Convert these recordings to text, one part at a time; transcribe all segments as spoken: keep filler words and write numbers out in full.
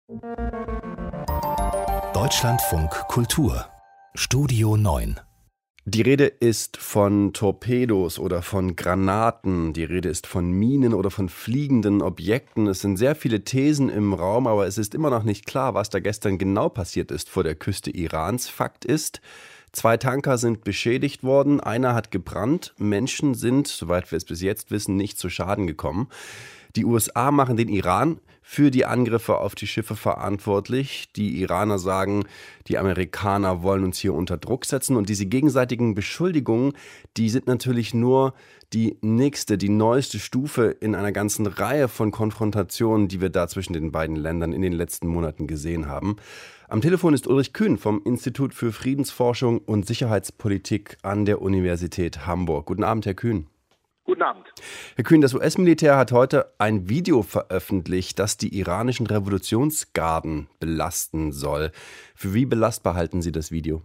Deutschlandfunk Kultur Studio neun. Die Rede ist von Torpedos oder von Granaten, die Rede ist von Minen oder von fliegenden Objekten. Es sind sehr viele Thesen im Raum, aber es ist immer noch nicht klar, was da gestern genau passiert ist vor der Küste Irans. Fakt ist, zwei Tanker sind beschädigt worden, einer hat gebrannt, Menschen sind, soweit wir es bis jetzt wissen, nicht zu Schaden gekommen. Die U S A machen den Iran für die Angriffe auf die Schiffe verantwortlich. Die Iraner sagen, die Amerikaner wollen uns hier unter Druck setzen. Und diese gegenseitigen Beschuldigungen, die sind natürlich nur die nächste, die neueste Stufe in einer ganzen Reihe von Konfrontationen, die wir da zwischen den beiden Ländern in den letzten Monaten gesehen haben. Am Telefon ist Ulrich Kühn vom Institut für Friedensforschung und Sicherheitspolitik an der Universität Hamburg. Guten Abend, Herr Kühn. Guten Abend. Herr Kühn, das U S-Militär hat heute ein Video veröffentlicht, das die iranischen Revolutionsgarden belasten soll. Für wie belastbar halten Sie das Video?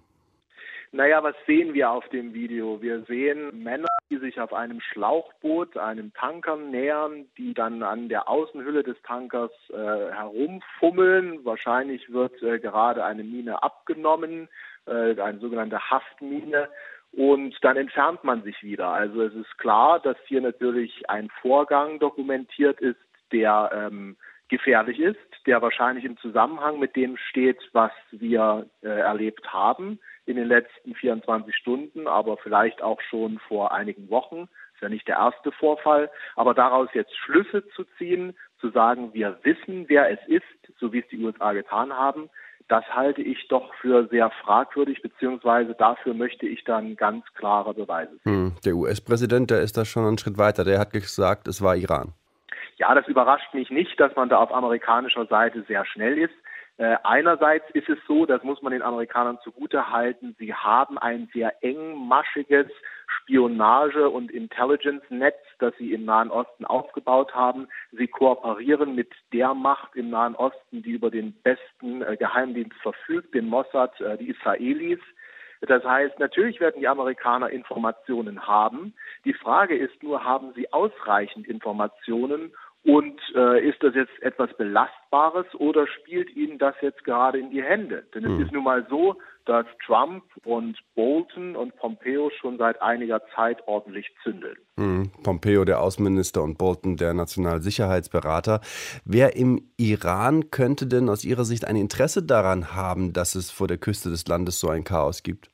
Naja, was sehen wir auf dem Video? Wir sehen Männer, die sich auf einem Schlauchboot einem Tanker nähern, die dann an der Außenhülle des Tankers äh, herumfummeln. Wahrscheinlich wird äh, gerade eine Mine abgenommen, äh, eine sogenannte Haftmine. Und dann entfernt man sich wieder. Also es ist klar, dass hier natürlich ein Vorgang dokumentiert ist, der ähm, gefährlich ist, der wahrscheinlich im Zusammenhang mit dem steht, was wir äh, erlebt haben in den letzten vierundzwanzig Stunden, aber vielleicht auch schon vor einigen Wochen. Das ist ja nicht der erste Vorfall. Aber daraus jetzt Schlüsse zu ziehen, zu sagen, wir wissen, wer es ist, so wie es die U S A getan haben, das halte ich doch für sehr fragwürdig, beziehungsweise dafür möchte ich dann ganz klare Beweise sehen. Hm, der U S-Präsident, der ist da schon einen Schritt weiter. Der hat gesagt, es war Iran. Ja, das überrascht mich nicht, dass man da auf amerikanischer Seite sehr schnell ist. Äh, einerseits ist es so, das muss man den Amerikanern zugute halten, sie haben ein sehr engmaschiges Spionage- und Intelligence-Netz, das sie im Nahen Osten aufgebaut haben. Sie kooperieren mit der Macht im Nahen Osten, die über den besten äh, Geheimdienst verfügt, den Mossad, äh, die Israelis. Das heißt, natürlich werden die Amerikaner Informationen haben. Die Frage ist nur, haben sie ausreichend Informationen? Und äh, ist das jetzt etwas Belastbares oder spielt Ihnen das jetzt gerade in die Hände? Denn es hm. ist nun mal so, dass Trump und Bolton und Pompeo schon seit einiger Zeit ordentlich zündeln. Hm. Pompeo, der Außenminister, und Bolton, der Nationalsicherheitsberater. Wer im Iran könnte denn aus Ihrer Sicht ein Interesse daran haben, dass es vor der Küste des Landes so ein Chaos gibt?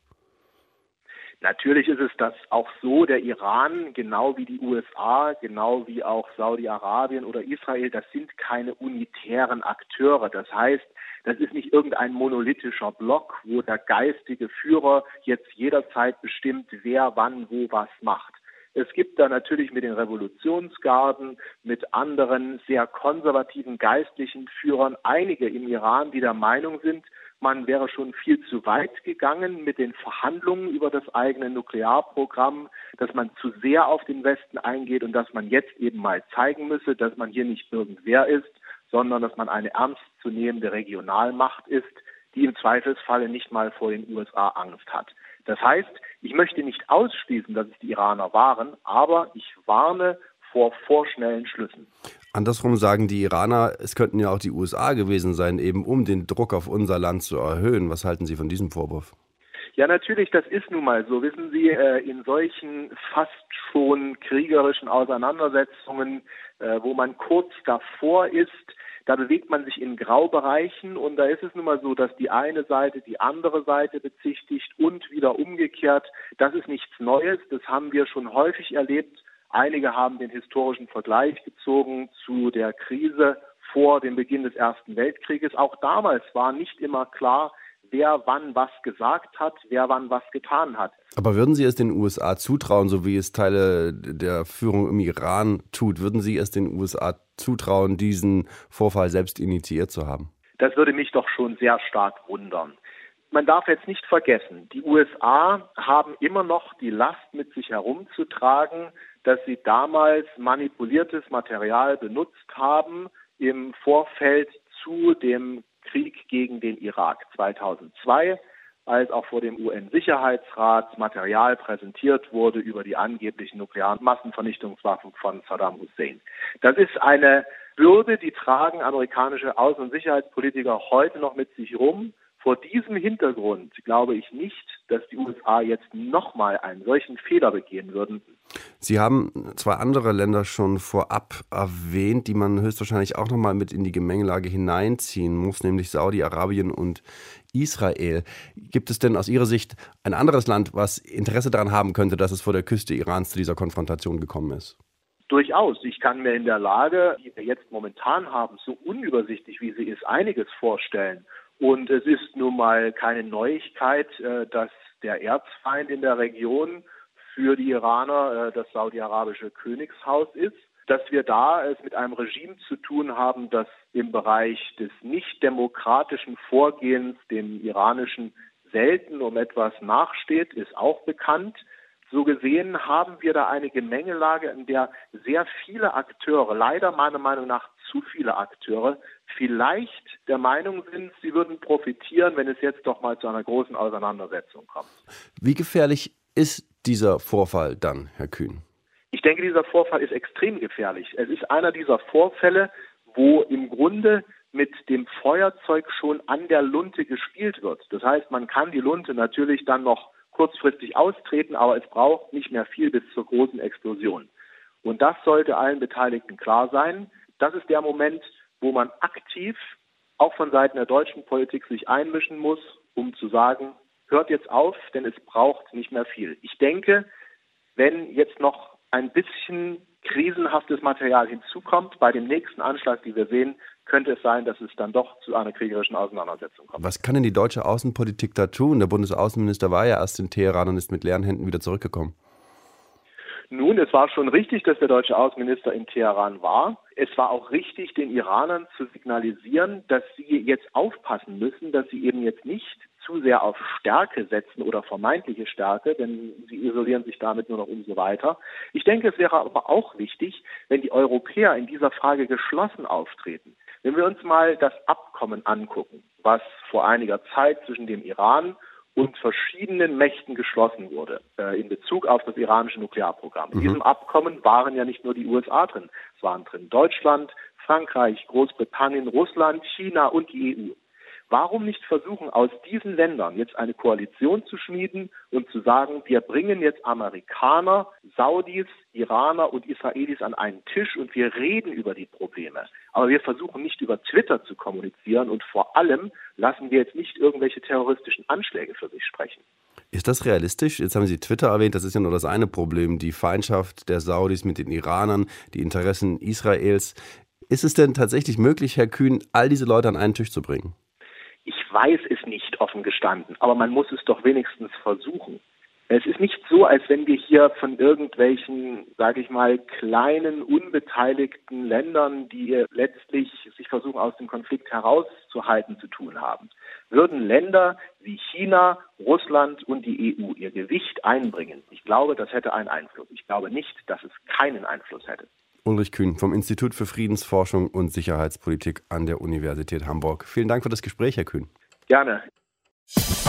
Natürlich ist es das auch so, der Iran, genau wie die U S A, genau wie auch Saudi-Arabien oder Israel, das sind keine unitären Akteure. Das heißt, das ist nicht irgendein monolithischer Block, wo der geistige Führer jetzt jederzeit bestimmt, wer wann wo was macht. Es gibt da natürlich mit den Revolutionsgarden, mit anderen sehr konservativen geistlichen Führern einige im Iran, die der Meinung sind, man wäre schon viel zu weit gegangen mit den Verhandlungen über das eigene Nuklearprogramm, dass man zu sehr auf den Westen eingeht und dass man jetzt eben mal zeigen müsse, dass man hier nicht irgendwer ist, sondern dass man eine ernstzunehmende Regionalmacht ist, die im Zweifelsfalle nicht mal vor den U S A Angst hat. Das heißt, ich möchte nicht ausschließen, dass es die Iraner waren, aber ich warne vor vorschnellen Schlüssen. Andersrum sagen die Iraner, es könnten ja auch die U S A gewesen sein, eben um den Druck auf unser Land zu erhöhen. Was halten Sie von diesem Vorwurf? Ja, natürlich, das ist nun mal so. Wissen Sie, in solchen fast schon kriegerischen Auseinandersetzungen, wo man kurz davor ist, da bewegt man sich in Graubereichen und da ist es nun mal so, dass die eine Seite die andere Seite bezichtigt und wieder umgekehrt. Das ist nichts Neues, das haben wir schon häufig erlebt. Einige haben den historischen Vergleich gezogen zu der Krise vor dem Beginn des Ersten Weltkrieges. Auch damals war nicht immer klar, wer wann was gesagt hat, wer wann was getan hat. Aber würden Sie es den U S A zutrauen, so wie es Teile der Führung im Iran tut, würden Sie es den U S A zutrauen, diesen Vorfall selbst initiiert zu haben? Das würde mich doch schon sehr stark wundern. Man darf jetzt nicht vergessen, die U S A haben immer noch die Last mit sich herumzutragen, dass sie damals manipuliertes Material benutzt haben im Vorfeld zu dem Krieg gegen den Irak zweitausendzwei. als auch vor dem U N-Sicherheitsrat Material präsentiert wurde über die angeblichen nuklearen Massenvernichtungswaffen von Saddam Hussein. Das ist eine Bürde, die tragen amerikanische Außen- und Sicherheitspolitiker heute noch mit sich rum. Vor diesem Hintergrund glaube ich nicht, dass die U S A jetzt nochmal einen solchen Fehler begehen würden. Sie haben zwei andere Länder schon vorab erwähnt, die man höchstwahrscheinlich auch nochmal mit in die Gemengelage hineinziehen muss, nämlich Saudi-Arabien und Israel. Gibt es denn aus Ihrer Sicht ein anderes Land, was Interesse daran haben könnte, dass es vor der Küste Irans zu dieser Konfrontation gekommen ist? Durchaus. Ich kann mir in der Lage, die wir jetzt momentan haben, so unübersichtlich wie sie ist, einiges vorstellen. Und es ist nun mal keine Neuigkeit, dass der Erzfeind in der Region für die Iraner das saudi-arabische Königshaus ist, dass wir da es mit einem Regime zu tun haben, das im Bereich des nicht demokratischen Vorgehens dem iranischen selten um etwas nachsteht, ist auch bekannt. So gesehen haben wir da eine Gemengelage, in der sehr viele Akteure, leider meiner Meinung nach zu viele Akteure, vielleicht der Meinung sind, sie würden profitieren, wenn es jetzt doch mal zu einer großen Auseinandersetzung kommt. Wie gefährlich ist dieser Vorfall dann, Herr Kühn? Ich denke, dieser Vorfall ist extrem gefährlich. Es ist einer dieser Vorfälle, wo im Grunde mit dem Feuerzeug schon an der Lunte gespielt wird. Das heißt, man kann die Lunte natürlich dann noch kurzfristig austreten, aber es braucht nicht mehr viel bis zur großen Explosion. Und das sollte allen Beteiligten klar sein. Das ist der Moment, wo man aktiv, auch von Seiten der deutschen Politik, sich einmischen muss, um zu sagen, hört jetzt auf, denn es braucht nicht mehr viel. Ich denke, wenn jetzt noch ein bisschen krisenhaftes Material hinzukommt, bei dem nächsten Anschlag, den wir sehen, könnte es sein, dass es dann doch zu einer kriegerischen Auseinandersetzung kommt. Was kann denn die deutsche Außenpolitik da tun? Der Bundesaußenminister war ja erst in Teheran und ist mit leeren Händen wieder zurückgekommen. Nun, es war schon richtig, dass der deutsche Außenminister in Teheran war. Es war auch richtig, den Iranern zu signalisieren, dass sie jetzt aufpassen müssen, dass sie eben jetzt nicht zu sehr auf Stärke setzen oder vermeintliche Stärke, denn sie isolieren sich damit nur noch umso weiter. Ich denke, es wäre aber auch wichtig, wenn die Europäer in dieser Frage geschlossen auftreten. Wenn wir uns mal das Abkommen angucken, was vor einiger Zeit zwischen dem Iran und verschiedenen Mächten geschlossen wurde, äh, in Bezug auf das iranische Nuklearprogramm. In mhm. diesem Abkommen waren ja nicht nur die U S A drin, es waren drin Deutschland, Frankreich, Großbritannien, Russland, China und die E U. Warum nicht versuchen, aus diesen Ländern jetzt eine Koalition zu schmieden und zu sagen, wir bringen jetzt Amerikaner, Saudis, Iraner und Israelis an einen Tisch und wir reden über die Probleme. Aber wir versuchen nicht über Twitter zu kommunizieren und vor allem lassen wir jetzt nicht irgendwelche terroristischen Anschläge für sich sprechen. Ist das realistisch? Jetzt haben Sie Twitter erwähnt, das ist ja nur das eine Problem, die Feindschaft der Saudis mit den Iranern, die Interessen Israels. Ist es denn tatsächlich möglich, Herr Kühn, all diese Leute an einen Tisch zu bringen? Ich weiß es nicht, offen gestanden, aber man muss es doch wenigstens versuchen. Es ist nicht so, als wenn wir hier von irgendwelchen, sage ich mal, kleinen, unbeteiligten Ländern, die letztlich sich versuchen, aus dem Konflikt herauszuhalten, zu tun haben. Würden Länder wie China, Russland und die E U ihr Gewicht einbringen, ich glaube, das hätte einen Einfluss. Ich glaube nicht, dass es keinen Einfluss hätte. Ulrich Kühn vom Institut für Friedensforschung und Sicherheitspolitik an der Universität Hamburg. Vielen Dank für das Gespräch, Herr Kühn. Gerne.